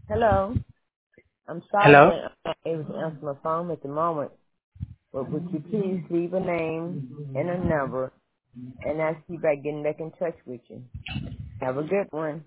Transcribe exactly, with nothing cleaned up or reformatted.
Hello. I'm sorry Hello. that I'm not able to answer my phone at the moment, but would you please leave a name and a number, and I'll see about getting back in touch with you. Have a good one.